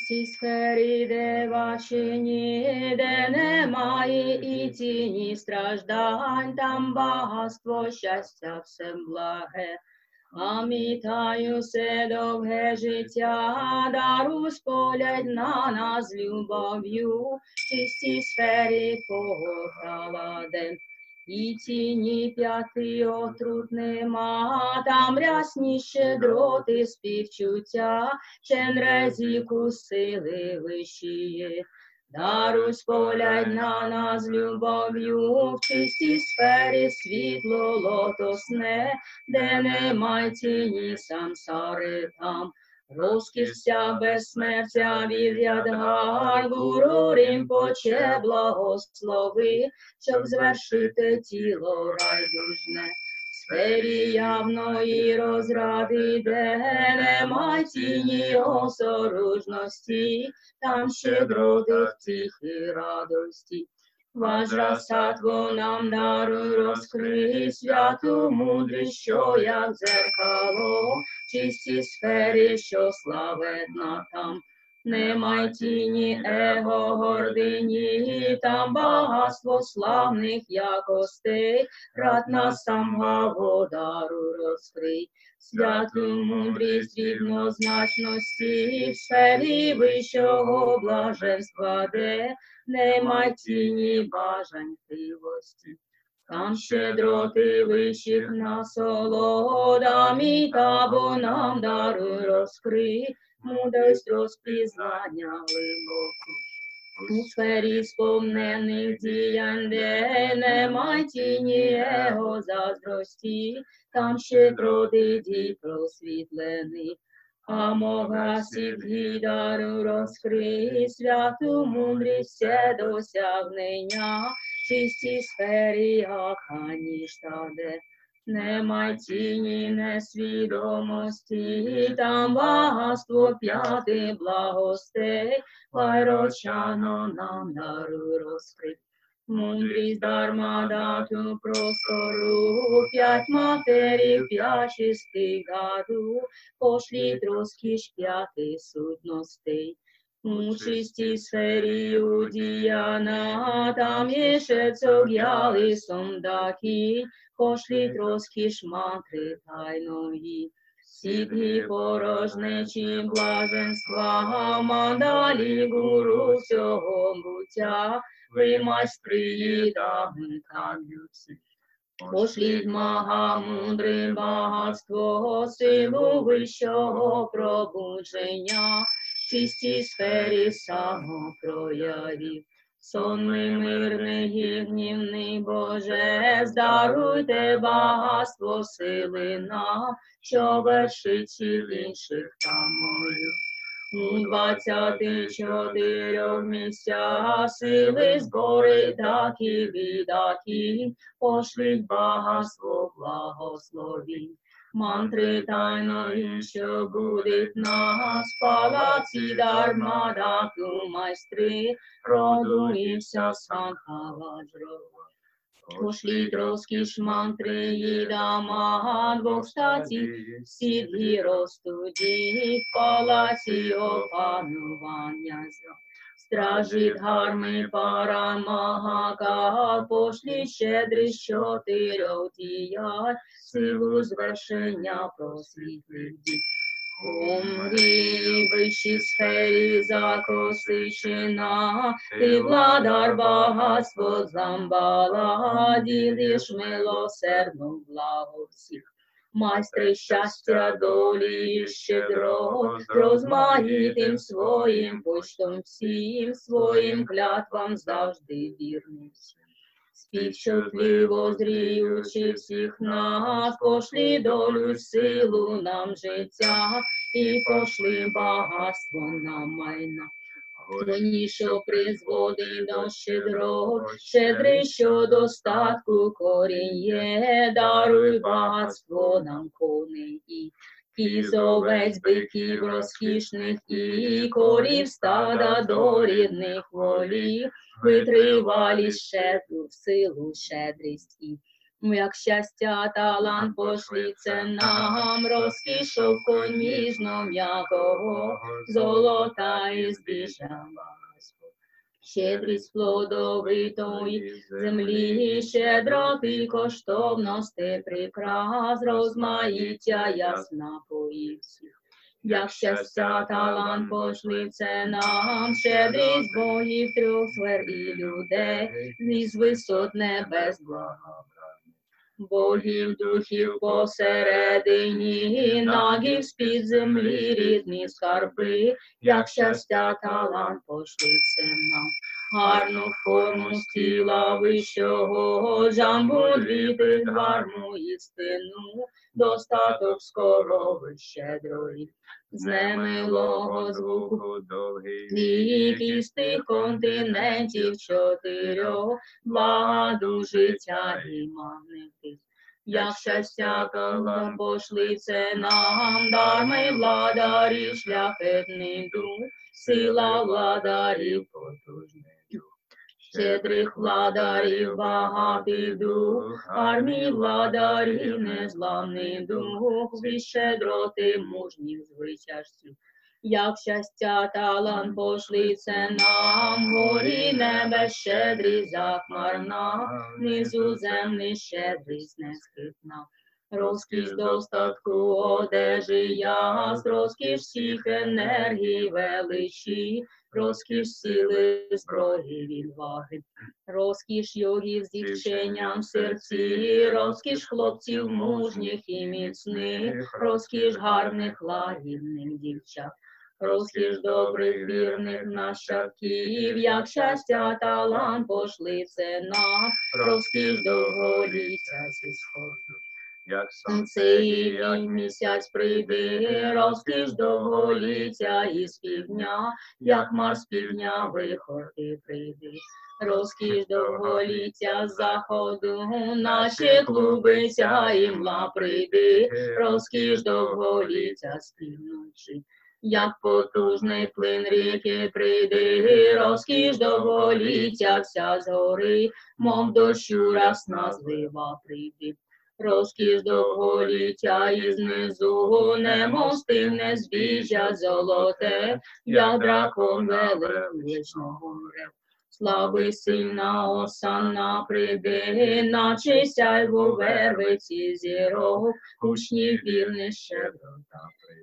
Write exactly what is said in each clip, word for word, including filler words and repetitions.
цій сфері, де ваші ніде немає і тіні страждань, там багатство, щастя, все благе. Пам'ятаю все довге життя, дару сполять на нас любов'ю, в чистій сфері твого правди. І тіні п'яти отрут нема, там рясні щедроти співчуття, чен резіку сили вищіє. Даруй сполять на нас любов'ю, в чистій сфері світло лотосне, де немає тіні сансари там. Розкіш вся безсмертя відрядгай, Гуру Рімпоче благослови, щоб звершити тіло райдужне. В сфері явної розради, де немає тіні осоружності, там щедроти втіхи радості. Ваджрасаттву нам даруй, розкрий святу мудрість, що як дзеркало, в чистій сфері, що славетна там. Немає тіні его гордині, там багатство славних якостей, ратна самгаву даруй, розкрий. Святу мудрість рівнозначності, в сфері вищого блаженства, де нема тіні бажань кривості. Там щедроти вищих насолодам і табу нам даруй, розкрий, мудрость розпізнання глибоку. У сфері сповнених діянь, де немає тіні его заздрості, там щедроти дій просвітлений. Амога сідгі дару розкрий, святу мудрість все досягнення, в чистій сфері Аканіштаде. Немає тіні несвідомості, там багатство п'яти благостей, Вайрочано нам даруй, розкрий. Мудрість дарма дату простору, п'ять матерій, п'ять чистих гаду, пошліть розкіш п'яти сутностей. У чистій сфері удіяна, там є шецог'яли сондаки, пошліть розкіш мантри тайної. Сідгі порожнечі блаженства, мандалі гуру всього буття, ви майстри дамкам'юці. Пошліть магамудрим багатство, силу вищого пробудження, в чистій сфері самопроявів. Сонний, мирний і гнівний Боже, здаруйте багатство сили нам, що вершить ціль інших тамою. У двадцяти чотирьох місцях сили збори такі віддакі, пошліть багатство благословінь. Мантри тайної, що будуть нас, палаці дарма дату майстри, роду і вся санха ваджрова. Пошліть розкіш мантри і дама, двох статі, сідгі розтуді, в палаці опанування зла. Стражі дхарми парамагака, пошліть щедрість чотирьох діянь, силу звершення просвітлих дій. Умрі вищій сфері закосичена, ти владар багатство замбала, ділиш милосердну благо всіх. Майстри щастя долі щедро, розмаїтим своїм почтом всім, своїм клятвам завжди вірним всім. Співчутливо зріючи всіх нас, пошли долю, силу нам життя, і пошли багатство нам майна. Коні, що призводить до щедро, щедрий, що достатку корінь є, даруй багатство нам коней і кіз, овець, биків розкішних і корів стада до рідних волів, витривалість, щедру, силу, щедрість і Як щастя, талант пошліться нам, розкіш шовку ніжно м'якого, золота і збіжжя. Щедрість плодовитої землі, щедроти коштовності прикрас, розмаїття ясна поїсіх. Як щастя, талант пошліться нам, щедрість богів трьох сфер і людей, із висот небес блага. Богів духів посередині, нагів з-під землі рідні скарби, як щастя, талант пошліться нам. Гарну форму з тіла вищого, жамбу дві гарну істину, достаток скорови щедрої. З немилого звуку довгих із тих континентів чотирьох, благоду життя і манити. Як щастя, талант пошліться нам, дарми владарі, шляхетний дух, сила владарів потужний дух. Щедрих владарів багатий дух, армії владарів незламний дух, зі щедроти мужніх звичайців. Як щастя, талант пошліться нам, горі небес щедрість захмарна, низу землі щедрість нескипна. Розкіш достатку одежі яс, розкіш всіх енергій величі, розкіш сили зброї відваги, розкіш йогів з дівченням в серці, розкіш хлопців мужніх і міцних, розкіш гарних лагідних дівчат. Розкіш добрих вірних нащадків, як щастя, талант пошліться нам, розкіш довголіття зі сходу. Як сонце і день місяць прийде, розкіш довголіття із півдня, як Марс півдня виходи прийде. Розкіш довголіття з заходу, наші клубиця і мла прийде, розкіш довголіття з півночі. Як потужний плин ріки прийде, розкіш довголіття вся згори, мов дощу раз на злива прийде. Розкіш довголіття і знизу, немов стигне збіжжя золоте, як дракон величного мре. Слави сильна осанна прийде, наче сяйво вервиці зірок, учнів вірних щедрота прийде.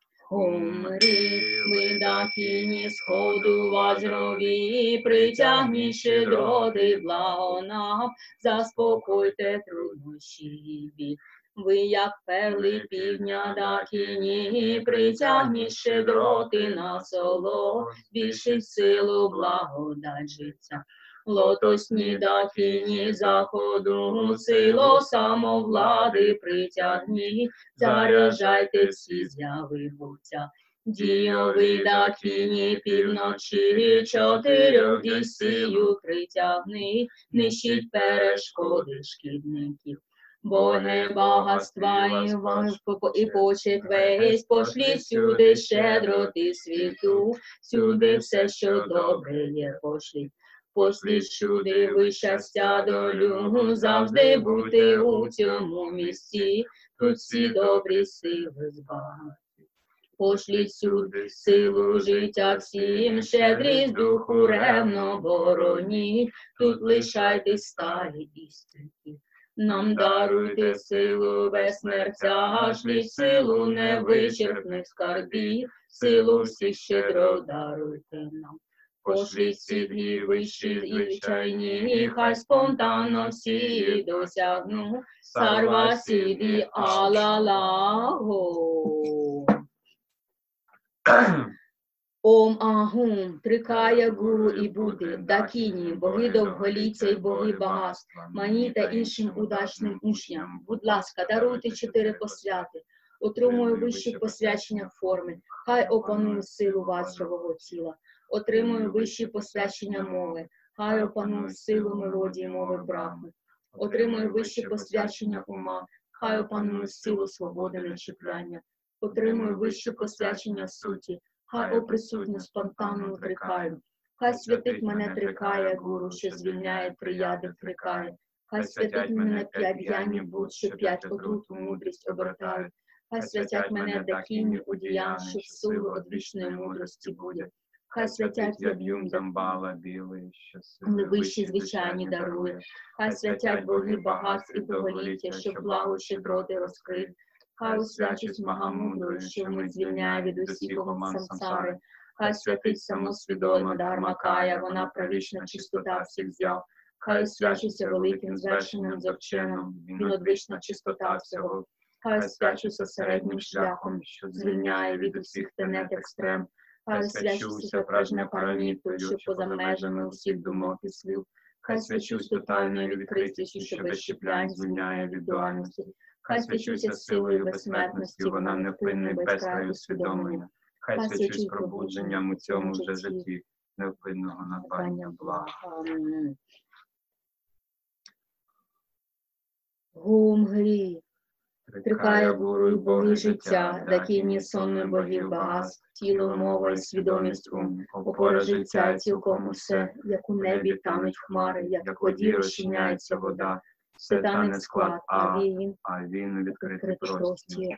Умрі, видахіні сходу вajrovі, притягніть щедроти благо нам, заспокойте труднощі біль. Ви, як перли півдня дахіні, притягніть щедроти на соло, збільшить силу благодать життя. Лотосні дахіні заходу, силу самовлади притягні, заряджайте всі зяви буття. Дійові дахіні півночі, чотирьох дісію притягни, нищить перешкоди шкідників. Боги багатства і важко і почет весь, пошліть сюди щедроти світу, сюди все, що добре є, пошліть. Пошліть сюди ви щастя долю, завжди бути у цьому місці, тут всі добрі сили збагати. Пошліть сюди силу життя всім, щедрість духу ревно бороніть, тут лишайтесь сталі і стійкі. Нам даруйте силу безсмертя, шліть силу невичерпних скарбів, силу всіх щедро даруйте нам. Пошліть сідлі вищі і звичайні, хай спонтанно всі досягну, сарва сіді алалаго. Ом Агум, Трикая Гуру і Будди, Дакіні, боги довголіття і боги багатства, мені та іншим удачним учням, будь ласка, даруйте чотири посвяти, отримую вищі посвячення форми, хай опаную силу ваджрового тіла, отримую вищі посвячення мови, хай опаную силу мелодії мови Брахми, отримую вищі посвячення ума, хай опаную силу свободи нечіпляння, отримую вищі посвячення суті, хай оприсутню спонтанну трикаю, хай святить мене трикая гуру, що звільняє трияди трикає, Хай святять мене п'ять діянь будь, що п'ять отрут у мудрість обертають. Хай святять мене дакіні у діянь, що в силу одвічної мудрості буде. Хай святять яб'юм Замбала білий, що сили вищі звичайні дарує. Хай святять боги багатств і довголіття, що благо щедроти розкрив. Хай освячить Магамудрою, що вмить звільняє від усіх оман самсари. Хай святить самосвідома Дharmakaya, вона правічна чистота всіх взяв. Хай освячиться великим звершеним зорченом, він одвічна чистота всього. Хай освячиться середнім шляхом, що звільняє від усіх тенет екстрем. Хай освячуся прежнепаранітою, що поза межами усіх думок і слів. Хай свячусь тотальною відкритістю, що без щеплянь звільняє від дуальності. Хай свячуся силою безсмертності, вона невпинна і без краю усвідомлення. Хай свячусь пробудженням у цьому вже житті невпинного надбання блага. Гум Грі. Трикая гуру й боги життя, дакіні сонми богів багатств, тіло, мова і свідомість ум, опора життя цілком усе, як у небі тануть хмари, як в воді розчиняється вода, все тане склад, а він, а він відкритий простір.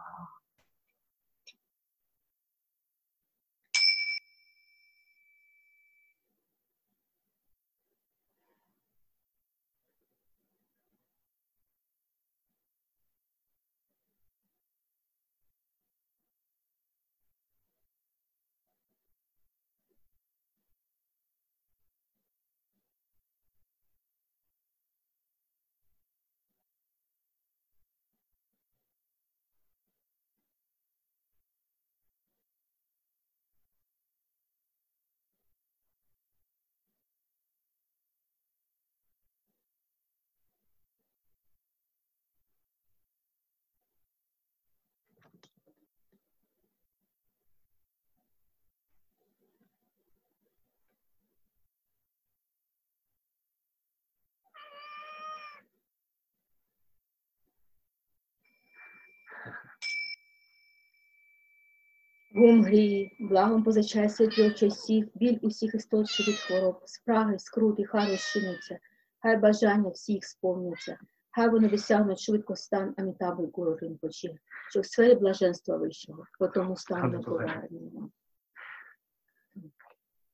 Гум Грі, благом позичай світло часів, біль усіх істот, що від хвороб, спраги, скрути, хай розчиниться, хай бажання всіх сповняться, хай вони досягнуть швидко стан Амітаби Гуру Ринпочі, що в сфері блаженства вищого, по тому стану повернення.